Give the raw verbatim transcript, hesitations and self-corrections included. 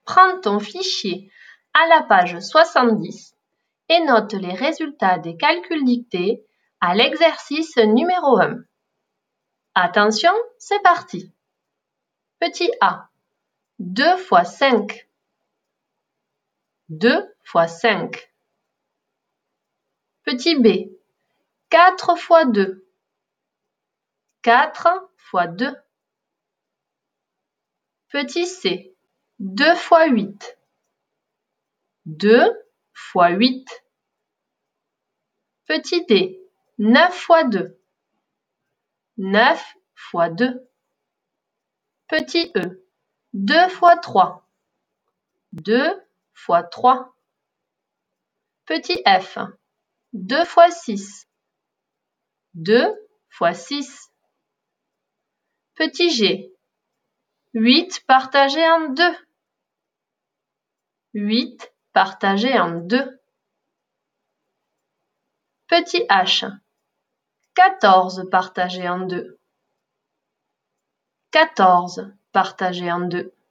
Prends ton fichier à la page soixante-dix et note les résultats des calculs dictés à l'exercice numéro un. Attention, c'est parti. Petit A, deux fois cinq. deux fois cinq. Petit B, quatre fois deux. quatre fois deux. Petit C, deux fois huit. deux fois huit. Petit D, neuf fois deux. neuf fois deux. Petit E, deux fois trois. deux fois trois. Petit F, deux fois six. deux fois six. Petit G, huit partagé en deux. huit partagé en deux. Petit H, quatorze partagé en deux. quatorze partagé en deux.